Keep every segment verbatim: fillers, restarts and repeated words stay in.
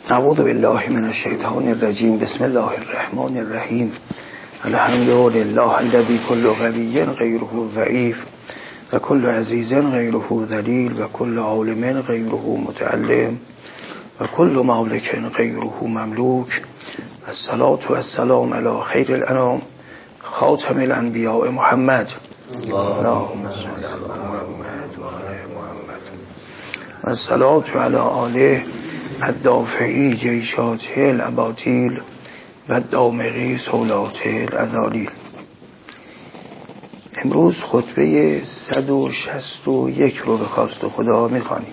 اعوذ بالله من الشیطان الرجیم. بسم الله الرحمن الرحیم. الحمد لله الذی کل قوی غیره ضعیف و کل عزیز غیره ذلیل و کل عالم غیره متعلم و کل مالک غیره مملوک. الصلاة و السلام علی خیر الانام خاتم الانبیاء محمد. اللهم صل علی محمد و آل محمد و الصلاة علی آله الدافعی جیشاته الاباطیل و دامغی سولاته الازالیل. امروز خطبه صد و شصت و یک رو به خواست خدا میخوانیم.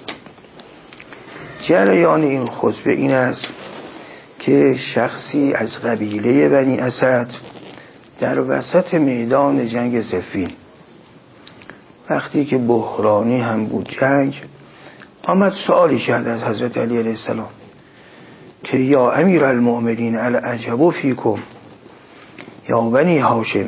جریان این خطبه این است که شخصی از قبیله بنی اسد در وسط میدان جنگ صفین، وقتی که بحرانی هم بود جنگ، آمد سوالی کرد از حضرت علی علیه السلام که یا امیر المؤمنین العجب فیکم یا بنی هاشم،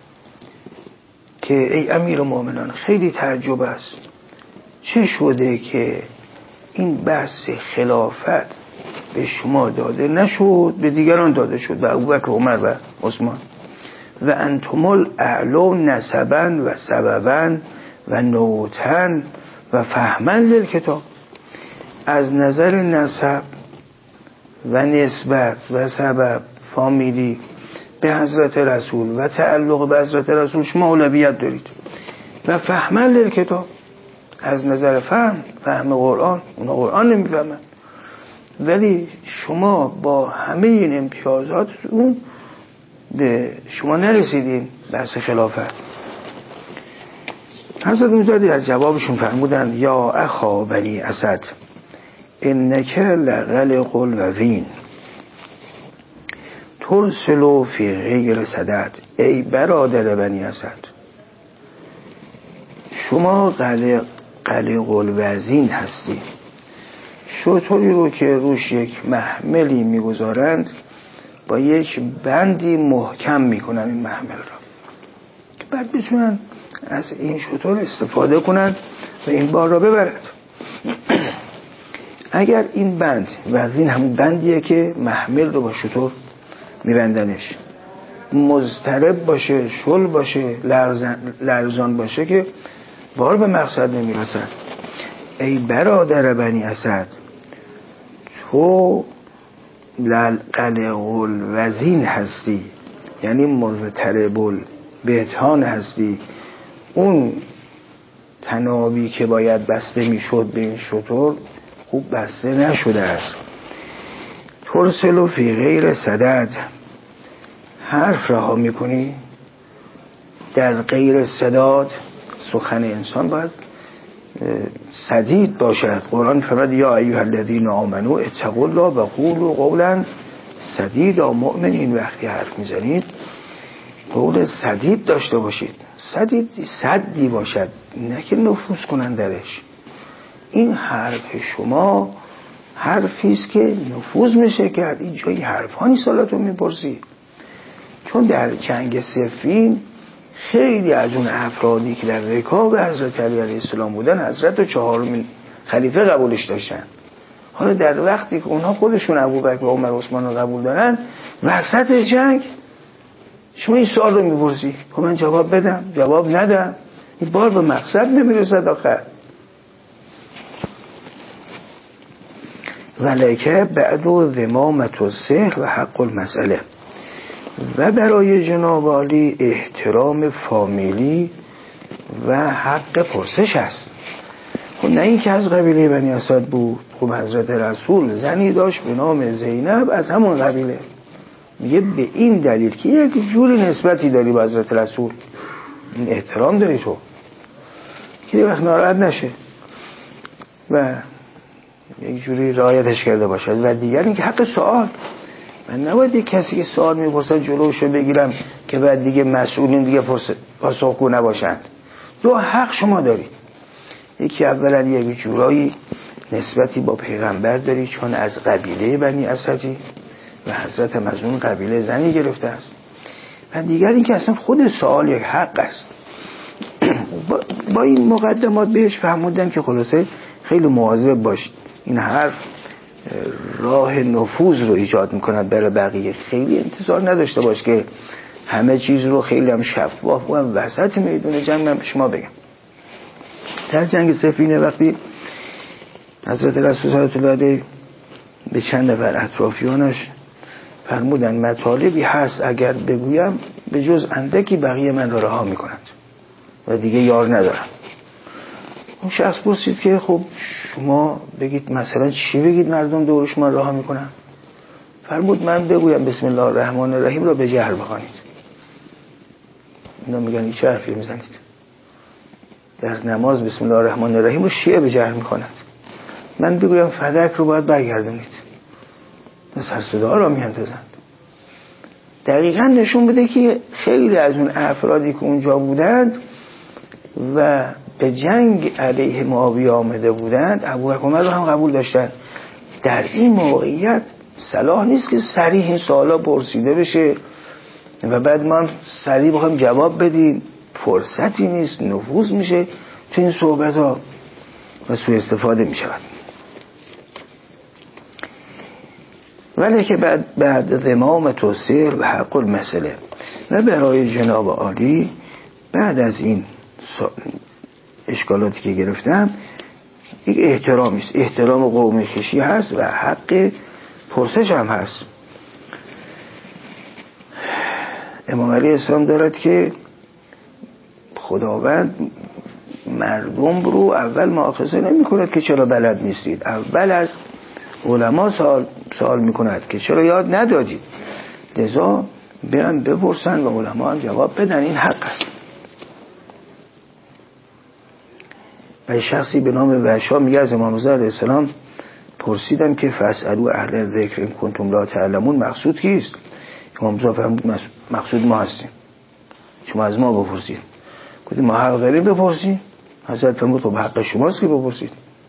که ای امیر المؤمنان خیلی تعجب است، چه شده که این بحث خلافت به شما داده نشد، به دیگران داده شد، به ابوبکر و عمر و عثمان، و انتم الاعلو نسبا و سببا و نوتن و فهما للکتاب. از نظر نسب و نسبت و سبب فامیلی به حضرت رسول و تعلق به حضرت رسول شما اولویت دارید، و فهما للکتاب از نظر فهم فهم قرآن، اونا قرآن نمیفهمن، ولی شما با همه این امتیازات اون به شما نرسیدین بحث خلافت. حضرت مجدد در جوابشون فرمودند یا اخا بنی اسد انک لغلق الوزین ترسلو فی غیر صدد. ای برادر بنی اسد، شما قلق قلق الوزین هستی. شطوری رو که روش یک محملی میگذارند با یک بندی محکم میکنن این محمل را که بعد بتونن از این شطور استفاده کنن و این بار را ببرد. اگر این بند وزین همون بندیه که محمل رو با شطور میبندنش، مضطرب باشه، شل باشه، لرزان, لرزان باشه که بار به مقصد نمیرسد. ای برادر بنی اسد، تو قلق الوزین هستی، یعنی مضطرب البهتان هستی. اون تنابی که باید بسته میشد به این شطور خوب بسته نشده است. ترسلو فی غیر صدد، حرف رها میکنی در غیر صداد. سخن انسان باید سدید باشد. قرآن فرمود یا ایها الذین آمنوا اتقوا الله و قولوا قولا سدیدا. مؤمنین وقتی حرف میزنید قول سدید داشته باشید. سدید سدی باشد، نه که نفوذ کنن درش. این حرف شما حرفیست که نفوذ میشه کرد. این جایی حرفانی سالتون میپرسی. چون در جنگ صفین خیلی از اون افرادی که در رکاب حضرت علی علیه السلام بودن، حضرت و چهارمین خلیفه قبولش داشتن. حالا در وقتی که اونها خودشون ابوبکر و عمر و عثمان رو قبول دارن، وسط جنگ شما این سوال رو میپرسی که من جواب بدم جواب ندم، این بار به مقصد نمیرسد آخر. ولکه بعد و ذمامت و سهر و حق المسئله. و برای جناب عالی احترام فامیلی و حق پرسش است. خب نه این که از قبیله بنی اسد بود. خب حضرت رسول زنی داشت به نام زینب از همون قبیله. میگه به این دلیل که یک جوری نسبتی داری با حضرت رسول، این احترام داری تو، که یه وقت ناراحت نشه و یک جوری رعایتش کرده باشد. و دیگر این که حق سوال، من نباید یک کسی که سوال میپرسن جلوشو بگیرم که بعد دیگه مسئولین دیگه پاسخگو نباشند. دو حق شما دارید. یکی اولا یک جورایی نسبتی با پیغمبر داری چون از قبیله بنی اسدی و حضرت هم از اون قبیله زنی گرفته است. و دیگر این که اصلا خود سوال یک حق است. با, با این مقدمات بهش فهموندم که خلاصه خیلی مواظب باش. این حرف راه نفوذ رو ایجاد میکنن برای بقیه. خیلی انتظار نداشته باش که همه چیز رو خیلی هم شفاف و وسط میدون جنگ من به شما بگم. در جنگ سفینه وقتی حضرت رسول صلی الله علیه و آله به چند نفر اطرافیانش فرمودن مطالبی هست اگر بگویم به جز اندکی بقیه من را رها میکنند و دیگه یار ندارم. اون شخص پرسید که خب شما بگید مثلا چی بگید مردم دور شما رها میکنن؟ فرمود من بگویم بسم الله الرحمن الرحیم را به جهر بخوانید. اینا میگن این چه حرفی میزنید؟ در نماز بسم الله الرحمن الرحیم رو شیعه به جهر میکنند. من بگویم فدک رو باید برگردونید. سر صدا را میاندازند. دقیقا نشون بده که خیلی از اون افرادی که اونجا بودند و به جنگ علیه معاویه آمده بودند ابوبکر عمر رو هم قبول داشتن. در این موقعیت صلاح نیست که صریح این سوالا پرسیده بشه و بعد ما صریح بخوایم جواب بدیم. فرصتی نیست، نفوذ میشه تو این صحبت ها و سوء استفاده میشود. ولی که بعد بعد ضمام توسیر و حق المسئله و برای جناب عالی بعد از این اشکالاتی که گرفتم یک احترامی است. احترام قومی کشی هست و حق پرسش هم هست. امام علیه السلام دارد که خداوند مردم رو اول مؤاخذه نمی کند که چرا بلد نیستید، اول از علما سوال سوال می کند که چرا یاد ندادید. لذا برن بپرسن و علما هم جواب بدن. این حق است. و شخصی به نام وحشا میگه از امام رضا علیه السلام پرسیدم که فاسالو اهل ذکر ان کنتم لا تعلمون مقصود کیست؟ امام رضا فرمود مقصود ما هستیم، شما از ما بپرسید. گفتیم ما حق داریم بپرسیم؟ حضرت فرمود خب حق شماست که بپرسید.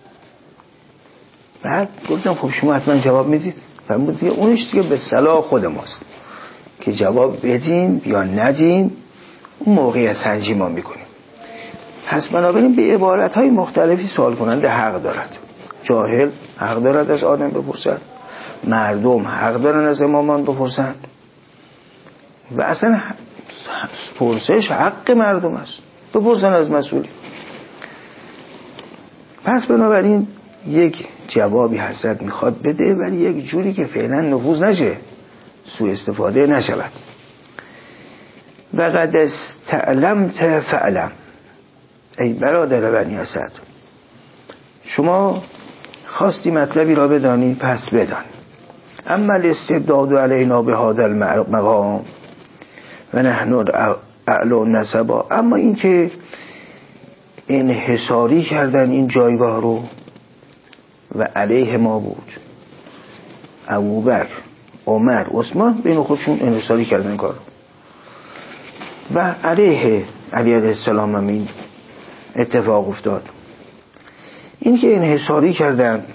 بعد گفتم خب شما حتما جواب میدید. فرمود دیگه اونش دیگه به صلاح خود ماست که جواب بدیم یا ندیم. اون موقع سنجی ما میکنیم. پس بنابراین به عبارت‌های مختلفی سوال کننده حق دارد. جاهل حق دارد از آدم بپرسد، مردم حق دارن از امامان بپرسند و اصلا پرسش حق مردم است. بپرسن از مسئولی. پس بنابراین یک جوابی حضرت میخواد بده ولی یک جوری که فعلا نفوذ نشه، سوء استفاده نشود. و قد استعلمت فعلم، ای برادر بنی اسد شما خواستی مطلبی را بدانی پس بدان. اما الاستبداد علینا به هذا المقام و نحن اعلو نسبا، اما این که انحصاری کردن این جایگاه رو و علیه ما بود، ابوبکر، عمر، عثمان بین خودشون انحصاری کردن کار و علیه علی علیه السلام هم این اتفاق افتاد. این که انحصاری کردن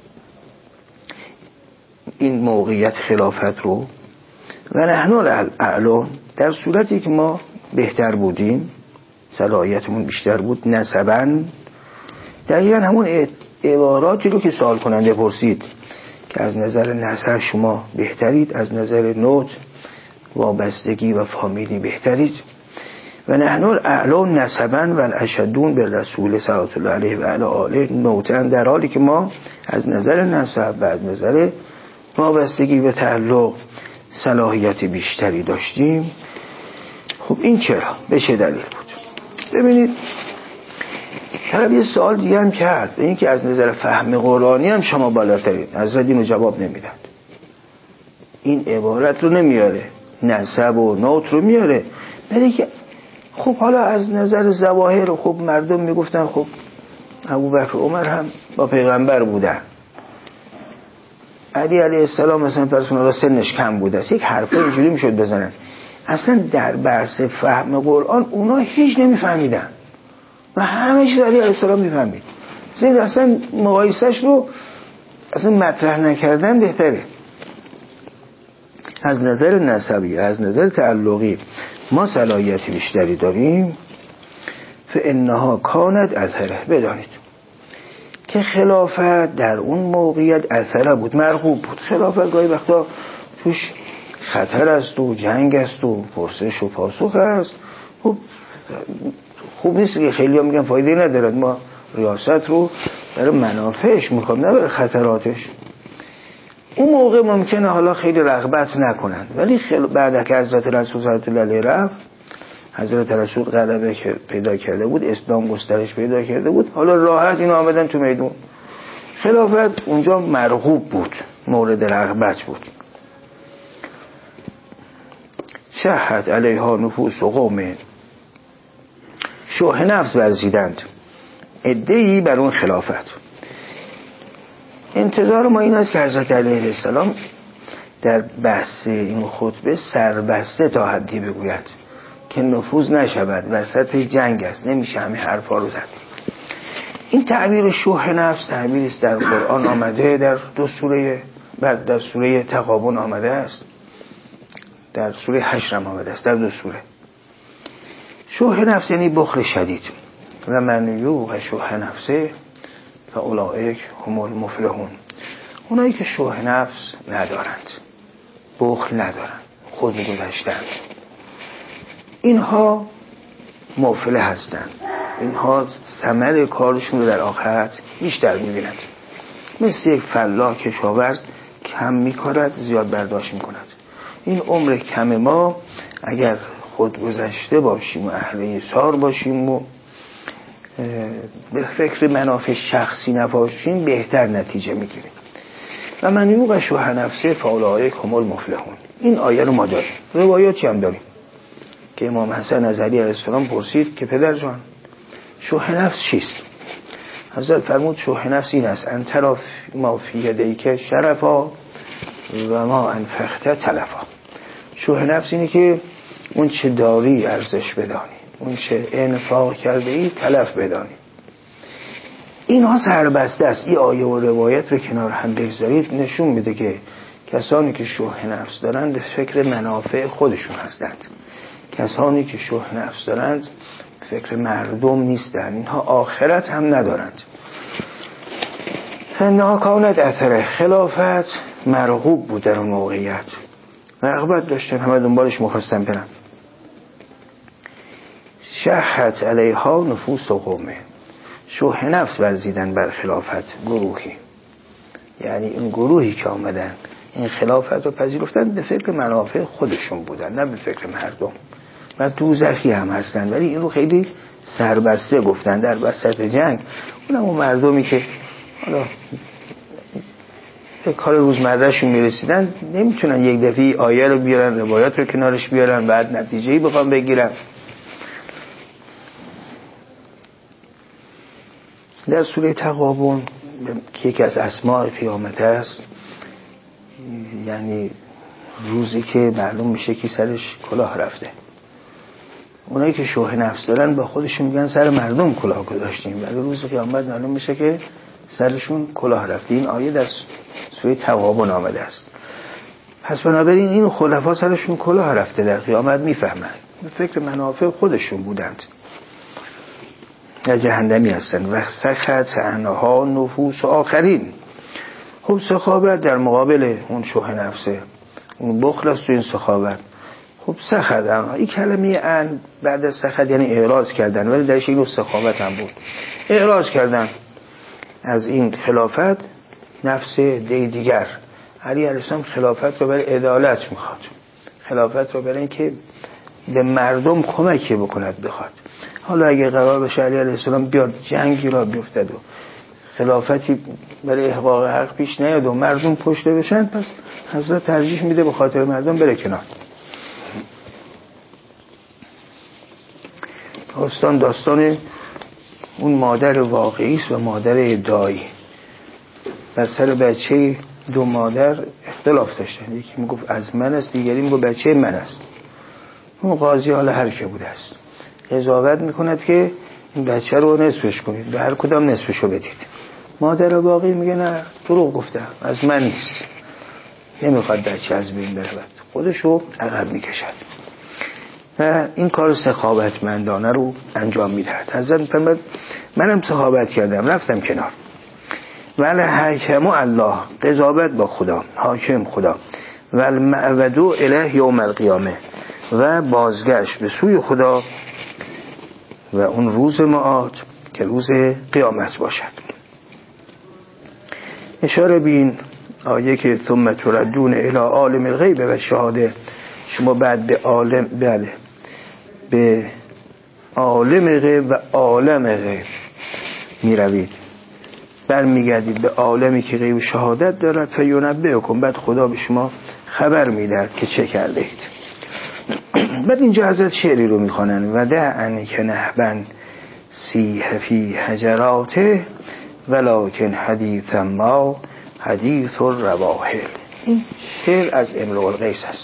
این موقعیت خلافت رو و نحن الاعلى، در صورتی که ما بهتر بودیم، صلاحیتمون بیشتر بود، نسبن دقیقا همون عباراتی رو که سوال کننده پرسید که از نظر نسب شما بهترید، از نظر نوت وابستگی و فامیلی بهترید. و نحن الاعلى نسبا و الاشدون به رسول صلی الله علیه و علی آله نوتن، در حالی که ما از نظر نسب و از نظر وابستگی و تعلق صلاحیت بیشتری داشتیم. خب این چرا؟ به چه دلیل بود؟ ببینید شاید یه سوال دیگه هم کرد، این که از نظر فهم قرآنی هم شما بالاترین. حضرت اینو جواب نمیدن. این عبارت رو نمیاره، نسب و نوت رو میاره. ولی که خب حالا از نظر ظواهر خب مردم میگفتن خب ابوبکر و عمر هم با پیغمبر بودن، علی علیه السلام مثلا پرسونال سنش کم بوده، یک حرفه اینجوری میشد بزنن. اصلا در بحث فهم قرآن اونا هیچ نمیفهمیدن و همه چیز علی علیه السلام میفهمید. زین اصلا مقایسش رو اصلا مطرح نکردن بهتره. از نظر نسبی، از نظر تعلقی ما صلاحیتی بیشتری داریم. فانها کانت اظهره، بدانید که خلافت در اون موقعیت اثره بود، مرغوب بود. خلافت گاهی وقتا توش خطر است و جنگ است و پرسش و پاسخ است. خب خوب نیست که خیلی ها میگن فایده ندارد، ما ریاست رو برای منافعش میخوام نه برای خطراتش. اون موقع ممکنه حالا خیلی رغبت نکنن، ولی خیلی بعد که حضرت رسول صلی الله علیه و آله رفت، حضرت رسول غلبه که پیدا کرده بود، اسلام گسترش پیدا کرده بود، حالا راحت اینا آمدن تو میدون. خلافت اونجا مرغوب بود، مورد رغبت بود. شهد علیها نفوس و قوم، شوه نفس ورزیدند عده‌ای بر اون خلافت. انتظار ما این است که حضرت علیه السلام در بحث این خطبه سربسته تا حدی بگوید که نفوذ نشود، وسط جنگ است، نمیشه همه حرفا رو زد. این تعبیر شوه نفس تعبیری است در قرآن آمده، در دو سوره، بعد در سوره تغابن آمده است، در سوره حشر آمده است، در دو سوره. شوه نفس یعنی بخل شدید. و من یوق شوه نفسه فاولئک هم المفلحون. اونایی که شوه نفس ندارند، بخل ندارند، خود گذشتند، اینها مفلح هستند. اینها ثمر کارشون رو در آخرت بیشتر می‌بینند. مثل یک فلاح کشاورز کم می‌کارد زیاد برداشت می‌کند. این عمر کم ما اگر خود گذشته باشیم و اهل ایثار باشیم و به فکر منافع شخصی نباشیم بهتر نتیجه میگیریم. و من یوق شوه نفسه فاولئک هم المفلحون. این آیه رو ما داریم، روایاتی هم داریم که امام حسن نظری علیه السلام پرسید که پدر جان شوه نفس چیست؟ حضرت فرمود شوه نفس این است ان ترى ما فی یدیک شرفا و ما انفقت تلفا. شوه نفس اینه که اون چه داری ارزش بدانی، اون چه انفاق کرده ای تلف بدانی. اینها سربسته است. این آیه و روایت رو کنار هم بگذارید نشون میده که کسانی که شوه نفس دارند به فکر منافع خودشون هستند. کسانی که شوه نفس دارند فکر مردم نیستند، اینها آخرت هم ندارند. انها کانت اثره، خلافت مرغوب بود در اون موقعیت، رغبت داشتن، همه دنبالش مخواستن برن. شهت علیها نفوس و قومه، شوه نفس ورزیدن بر خلافت گروهی، یعنی این گروهی که آمدن این خلافت رو پذیرفتن به فکر منافع خودشون بودن، نه به فکر مردم. و دوزخی هم هستن، ولی این رو خیلی سربسته گفتن در وسط جنگ. اونم اون مردمی که حالا به کار روزمرهشون میرسیدن نمیتونن یک دفعه آیه رو بیارن، روایات رو کنارش بیارن، بعد نتیجه‌ای بخوام بگیرن. در سوره تغابن که یکی از اسماء قیامت است، یعنی روزی که معلوم میشه که سرش کلاه رفته. اونایی که شوه نفس دارن با خودشون میگن سر مردم کلاه گذاشتیم، ولی روز قیامت معلوم میشه که سرشون کلاه رفته. این آیه در سوره تغابن آمده است. پس بنابراین این خلفا سرشون کلاه رفته، در قیامت میفهمن به فکر منافع خودشون بودند، یا جهنمی هستن. و سخط عنها نفوس آخرین. خب سخاوت در مقابل اون شوه نفسه، اون بخل است تو این سخاوت. خب سخط عنها، این کلمه ان بعد از سخط یعنی اعراض کردن، ولی درش این سخاوت هم بود. اعراض کردن از این خلافت. نفس دی دیگر علی علیه السلام خلافت رو برای عدالت میخواد، خلافت رو برای این که به مردم کمکی بکند بخواد. حالا اگه قرار بشه علی علیه السلام بیاد جنگی را بیفتد و خلافتی برای احقاق حق پیش نیاد و مردم پشته بشن، پس حضرت ترجیح میده به خاطر مردم بره کنار. داستان داستان اون مادر واقعی است و مادر ادعایی. بر سر بچه دو مادر اختلاف داشتن، یکی میگفت از من است، دیگری میگفت بچه من است. اون قاضی حالا هر که بوده است قضاوت میکند که این بچه رو نصفش کنید، به هر کدام نصفشو بدید. مادر واقعی میگه نه، دروغ گفتم، از من نیست، نمیخواد بچه از بین برود، خودشو عقب میکشد و این کار سخاوتمندانه رو انجام میدهد. حضرت فرمود منم سخاوت کردم، رفتم کنار. ولی حکم الله، قضاوت با خدا، حاکم خدا، و المعودو الیه یوم القیامه، و بازگشت به سوی خدا و اون روز معاد که روز قیامت باشد. اشاره بین آیه که ثم تردون الی عالم الغیب و شهاده، شما بعد به عالم، بله به عالم غیب و عالم غیب می روید، برمیگردید به عالمی که غیب و شهادت دارد، فینبئکم، بعد خدا به شما خبر میدهد که چه کرده اید. بعد اینجا حضرت شعری رو میخوانن: و دعن که نهبن سیح فی حجراته ولکن حدیث ما حدیث الرواحل. این شعر از امرؤ القیس است.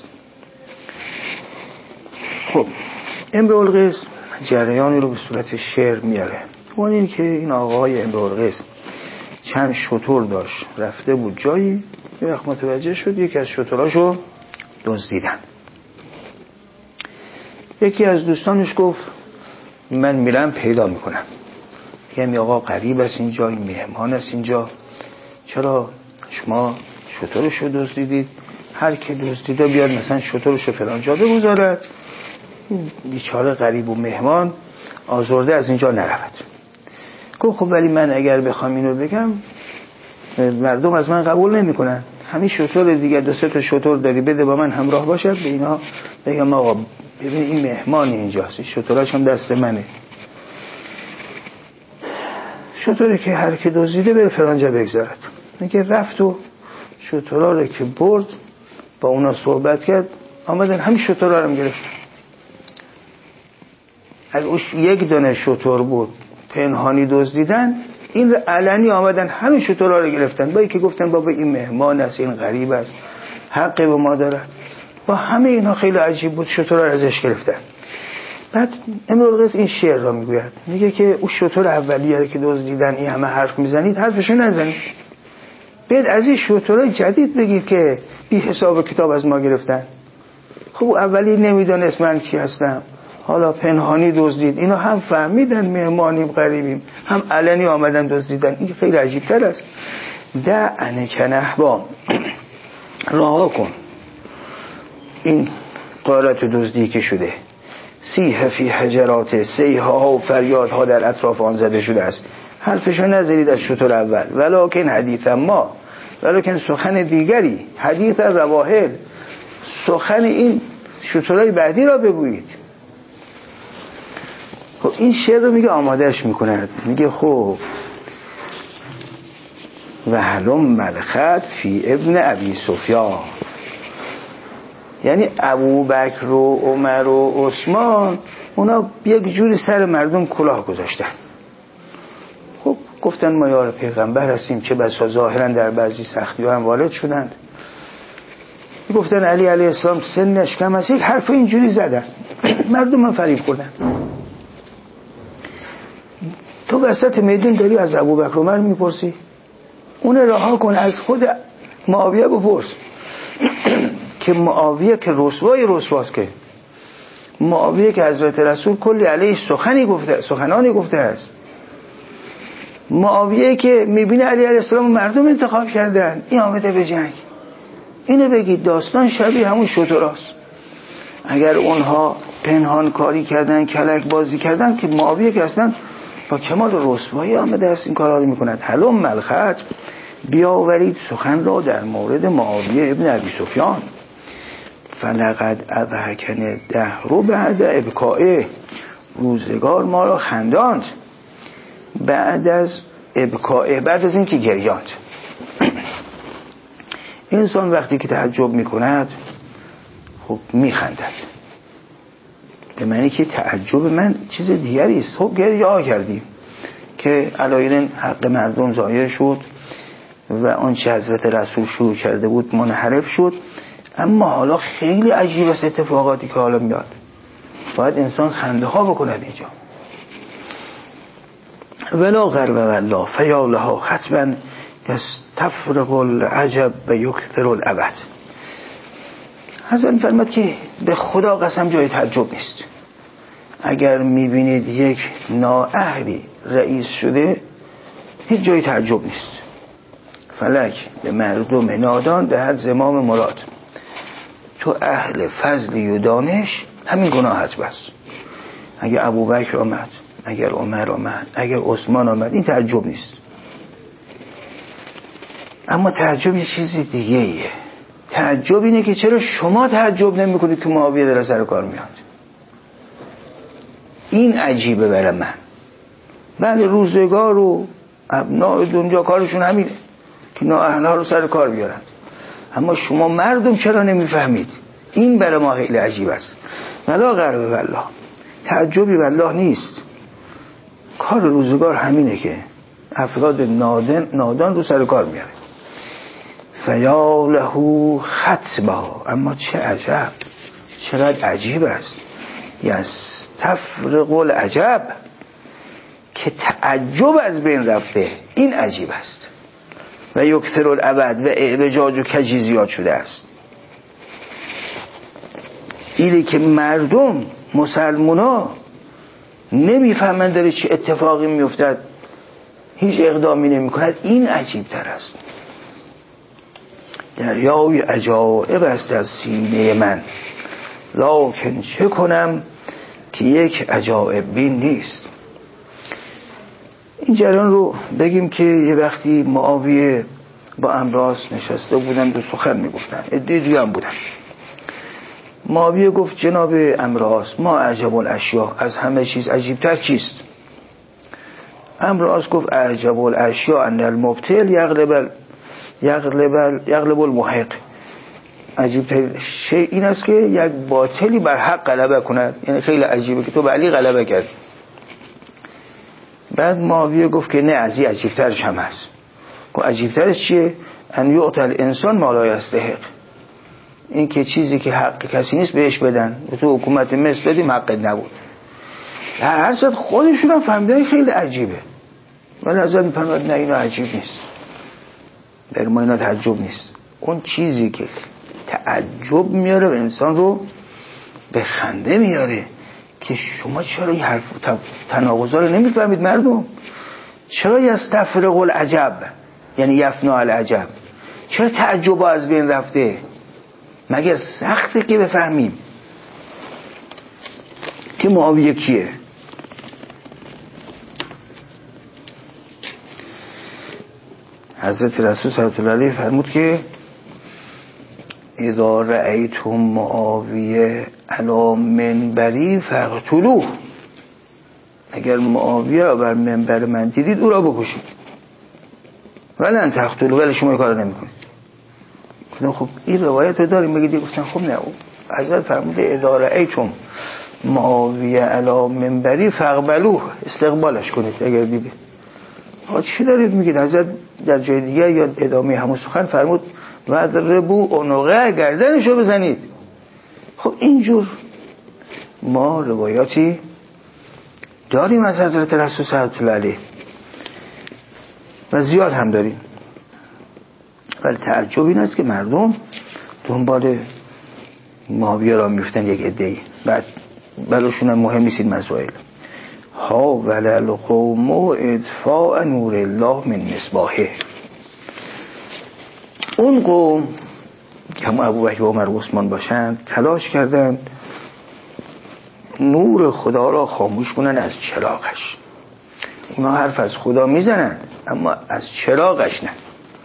خب امرؤ القیس جریانی رو به صورت شعر میاره. اون این که این آقای امرؤ القیس چند شتر داشت، رفته بود جایی، یه وقت متوجه شد یکی از شتراشو دزدیدن. یکی از دوستانش گفت من میرم پیدا میکنم. یعنی آقا غریب است اینجا، این مهمان است اینجا، چرا شما شترشو دزدیدید؟ هر کی دزدیده بیاد مثلا شترشو فلان جا بگذارد، این بیچاره غریب و مهمان آزرده از اینجا نرود. گفت خب ولی من اگر بخوام اینو بگم مردم از من قبول نمیکنن. همین شتر دیگه، دو سه تا شتر داری، بده با من همراه باشد، به اینا بگم آقا ببین این مهمان اینجاست، شتراش هم دست منه. شتری که هر کی دزدیده بره فلانجا بگذارد. میگه رفت و شترا رو که برد با اونا صحبت کرد، آمدن همین شترا رو هم گرفتن. اگه اوش یک دونه شتر بود پنهانی دزدیدن، این علنی آمدن همین شترا رو گرفتن، با اینکه گفتن بابا این مهمان است، این غریب است، حقی به ما داره. با همه اینها خیلی عجیب بود، شترا رو ازش گرفتن. بعد امرؤ القیس این شعر را میگوید، میگه که اون شتر اولیه که دزدیدن این همه حرف میزنید، حرفشو نزنید، بعد از این شترای جدید بگید که بی حساب کتاب از ما گرفتن. خب اولی نمیدونست من کی هستم، حالا پنهانی دزدید، اینا هم فهمیدن مهمانیم غریبیم، هم علنی آمدن دزدیدن. این خیلی عجیب تر است. دعن کنهبا، رها کن این غارت و دزدی که شده. سیح فی حجرات، سیحها و فریادها در اطراف آن زده شده است. حرفشو نذارید از شتر اول. ولکن حدیث ما، ولکن سخن دیگری، حدیث رواحل، سخن این شترهای بعدی را بگویید. خب این شعر رو میگه آمادهش میکند، میگه خب و هلم ملخت فی ابن ابی سفیان، یعنی ابوبکر و عمر و عثمان اونا یک جوری سر مردم کلاه گذاشتن. خب گفتن ما یار پیغمبر هستیم، چه بسا ظاهرا در بعضی سختی ها هم وارد شدند. گفتن علی علیه السلام سنش کم است، یک حرف اینجوری زدن، مردم هم فریب خوردن. تو وسط میدون داری از ابوبکر عمر میپرسی؟ اون رها کن، از خود معاویه بپرس که معاویه که رسوای رسواست، که معاویه که حضرت رسول کلی علیه سخنی گفته، سخنانی گفته است، معاویه که میبینه علی علیه السلام مردم انتخاب کردن، این آمده به جنگ. اینو بگید داستان شبیه همون شتراست. اگر اونها پنهان کاری کردن، کلک بازی کردن، که معاویه که اصلا با کمال رسوایی آمده است این کارا رو میکند. هلم ملخت، بیاورید سخن را در مورد معاویه ابن ابی سفیان. فلقد اضحکن دهر بعد ابکائه، روزگار ما را خنداند بعد از ابکائه، بعد از این که گریاند. انسان وقتی که تعجب میکند خب میخندد، به معنی که تعجب من چیز دیگری است. خب گریه ها کردیم که علایل حق مردم ضایع شد و آنچه حضرت رسول شروع کرده بود منحرف شد. اما حالا خیلی عجیب است اتفاقاتی که حالا میاد، باید انسان خنده ها بکند اینجا. ولا غرب والله فیالها خطبا یستفرق العجب و یکثر الابد. حضرت فرمود که به خدا قسم جای تعجب نیست. اگر میبینید یک نااهلی رئیس شده، هیچ جای تعجب نیست. فلک به مردم نادان دهد زمام مراد. تو اهل فضلی و دانش همین گناهت بس. اگر ابوبکر آمد، اگر عمر آمد، اگر عثمان آمد، این تعجب نیست. اما تعجب یه چیزی دیگه ایه. تعجب اینه که چرا شما تعجب نمی کنید که معاویه داره سر کار میاد. این عجیبه برای من. بله روزگار و ابناء دنیا کارشون همینه که نااهل‌ها رو سر کار بیارند، اما شما مردم چرا نمیفهمید؟ این برای ما خیلی عجیب است. ولا غرب والله، تعجبی والله نیست. کار روزگار همینه که افراد نادان, نادان رو سر کار میاره. فیا له خطبا، اما چه عجب، چقدر عجیب است. یستفرق العجب، که تعجب از بین رفته، این عجیب است. و یکثر الابد و اعوجاج و کجی زیاد شده است. اینه که مردم مسلمونا نمیفهمند داره چه اتفاقی میافتد، هیچ اقدامی نمی کند. این عجیب تر است. دریای عجایب است در سینه من، لکن چه کنم که یک عجایب بین نیست. این جریان رو بگیم که یه وقتی معاویه با امراض نشسته بودن دو سخن میگفتن، عده دیگه هم بودن. معاویه گفت جناب امراض، ما اعجب الاشیاء، از همه چیز عجیبتر چیست؟ امراض گفت اعجب الاشیاء ان المبتل یغلب یغلب یغلب المحق. عجیبتر شیء این است که یک باطلی بر حق غلبه کند. یعنی خیلی عجیبه که تو به علی غلبه کردی. بعد معاویه گفت که نه، از این عجیبترش هم هست. گفت عجیبترش چیه؟ ان یعطی الانسان ما لا یستحق، این که چیزی که حق کسی نیست بهش بدن. تو حکومت مصر بدیم حقت نبود. در هر صورت خودشون هم فهمیدن خیلی عجیبه، ولی ازت میفهمد نه اینا عجیب نیست، در ما اینا تعجب نیست. اون چیزی که تعجب میاره و انسان رو به خنده میاره که شما چرا این حرف تناقضا رو نمیفهمید مردم؟ چرا یستفرق العجب، یعنی یفنا العجب، چرا تعجب از بین رفته؟ مگر سخته که بفهمیم که معاویه کیه؟ حضرت رسول صلی الله علیه فرمود که اذا رأیتم معاویه علی منبری فاقتلوه، اگر معاویه را بر منبر من دیدید او را بکشید. ولن تقتلوه، ولی شما این کار نمی کنید. خب این روایت رو داریم. بگید گفتن خب نه، حضرت فرموده اذا رأیتم معاویه علی منبری فاقبلوه، استقبالش کنید اگر دیدید. ها چی دارید میگید؟ حضرت در جای دیگه یا ادامه همون سخن فرمود وضربوا عنقه، گردنشو بزنید. خب اینجور ما روایاتی داریم از حضرت رسول صلی الله علیه و زیاد هم داریم، ولی تعجب این است که مردم دنبال معاویه را میفتن یک عده‌ای، بعد براشون هم مهم نیست این مسائل. ها ولل قوم اطفاء نور الله من مصباحه. اون قوم که هم ابوبکر و عمر و عثمان باشند تلاش کردند نور خدا را خاموش کنن از چراغش. اونا حرف از خدا میزنند اما از چراغش نه،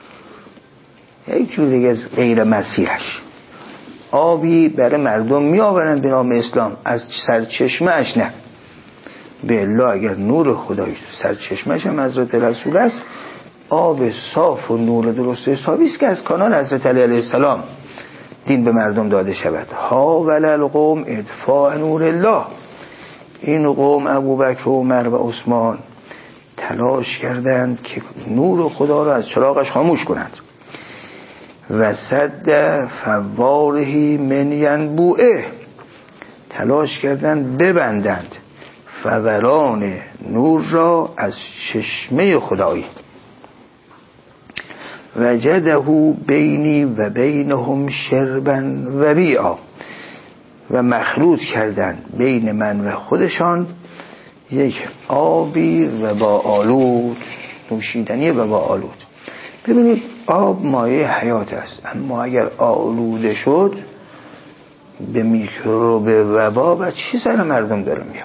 یک جور دیگه از غیر مسیحش. آبی برای مردم می آورند به نام اسلام، از سرچشمهش نه. به الله اگر نور خدایی سرچشمهش هم حضرت رسول است، آب صاف و نور درست حسابی است که از کانال حضرت علی علیه السلام دین به مردم داده شود. ها ولل قوم اطفاء نور الله. این قوم ابوبکر و عمر و عثمان تلاش کردند که نور خدا را از چراغش خاموش کنند. و صد فواره من ینبوعه، تلاش کردند ببندند فوران نور را از چشمه خدایی. وجده بینی و بینهم شربا و بیعا، و مخلوط کردند بین من و خودشان یک آبی و با آلود، نوشیدنی و با آلود. ببینید آب مایه حیات است، اما اگر آلوده شد به میکروب وبا و چی سر مردم داره میاد.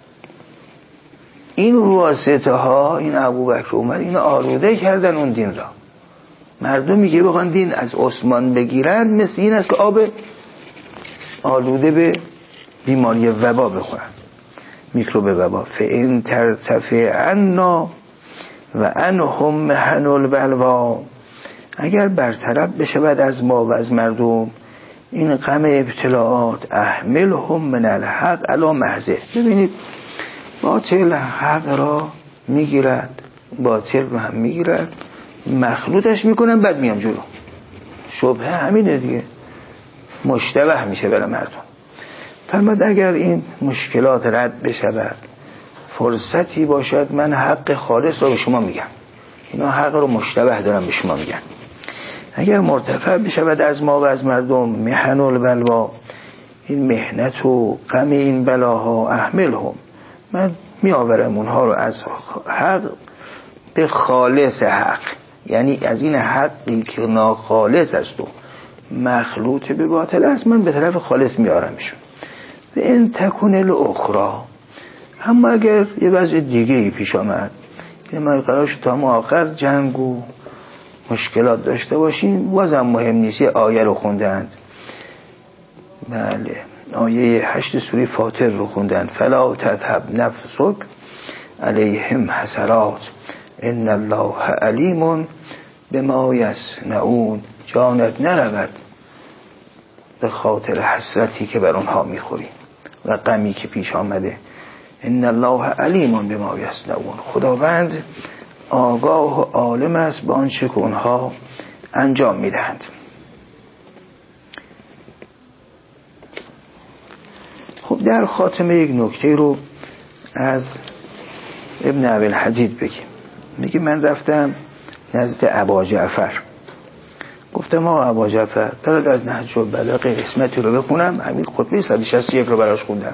این واسطه ها، این ابوبکر عمر این آلوده کردن اون دین را. مردمی که بخوان دین از عثمان بگیرن مثل این است که آب آلوده به بیماری وبا بخورن، میکروب وبا. فإن ترتفع عنا و عنهم محن البلوا، اگر برطرف بشود از ما و از مردم این غم ابتلاعات، احملهم من الحق علی محضه. ببینید باطل حق را میگیرد، باطل رو هم میگیرد، مخلوطش میکنن، بعد میان جلو. شبهه همینه دیگه، مشتبه میشه برای مردم. فرمود اگر این مشکلات رد بشود، فرصتی باشد، من حق خالص رو به شما میگم، اینا حق رو مشتبه دارم به شما میگم. اگر مرتفع بشود از ما و از مردم محن البلوا، این محنت و غم این بلاها، احملهم، من میآورم اونها رو از حق به خالص حق، یعنی از این حقی که ناخالص است و مخلوط به باطل است، من به طرف خالص میارمشون. و این تکون الاخرى، اما اگر یه وضع دیگه پیش آمد که ما قرار شد تا ما آخر جنگ و مشکلات داشته باشیم، بازم مهم نیست. یه آیه رو خوندند، بله، آیه هشت سوره فاطر رو خوندند، فلا تذهب نفسک علیهم حسرات ان الله علیم بما یصنعون، جانت نرود به خاطر حسرتی که بر اونها میخوری و غمی که پیش آمده. ان الله علیم بما یصنعون، خداوند آگاه و عالم است با آنچه که اونها انجام میدهند. خب در خاتمه یک نکته رو از ابن ابی الحدید بگیم. میگه من رفتم نزد ابا جعفر، گفتم آقا ابا جعفر برات از نهج البلاغه قسمتی رو بخونم. همین خطبه صد و شصت و یک رو براش خوندم.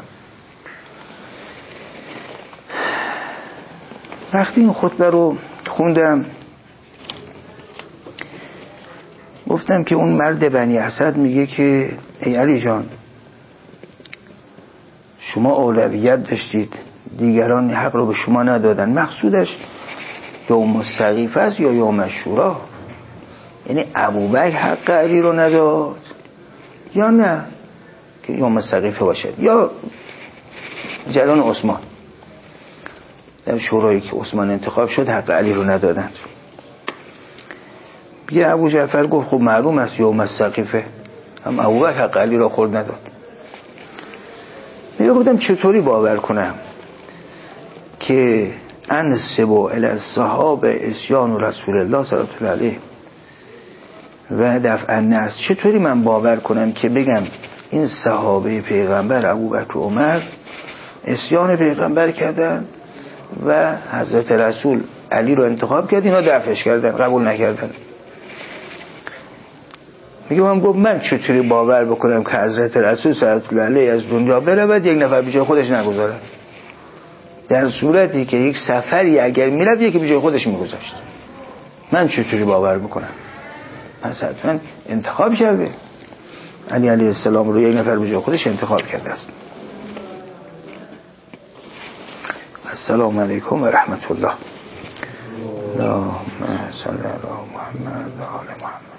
وقتی این خطبه رو خوندم گفتم که اون مرد بنی اسد میگه که ای علی جان، شما اولویت داشتید، دیگران حق رو به شما ندادن. مقصودش یوم السقیفه است یا یوم شورا؟ یعنی ابوبکر حق علی رو نداد یا نه که یوم السقیفه باشد، یا جلان عثمان در شورایی که عثمان انتخاب شد حق علی رو ندادند. یه ابو جعفر گفت خب معلوم است یوم السقیفه هم ابوبکر حق علی رو خورد نداد. میگه گفتم چطوری باور کنم که انسب الی الصحابه اسیان رسول الله صلی الله علیه و دفع الناس، چطوری من باور کنم که بگم این صحابه پیغمبر ابوبکر و عمر اسیان پیغمبر کردن و حضرت رسول علی رو انتخاب کرد، اینا دفعش کردن، قبول نکردن. میگه من گفت من چطوری باور بکنم که حضرت رسول صلی الله علیه از دنیا برود یک نفر بیجای خودش نگذاره، در صورتی که یک سفری اگر میرفت یکی بیجای خودش میگذاشت. من چطوری باور بکنم؟ پس حتما انتخاب کرده، علی علیه السلام رو یک نفر بیجای خودش انتخاب کرده است. السلام علیکم و رحمت الله. اللهم صل علی محمد و آل محمد.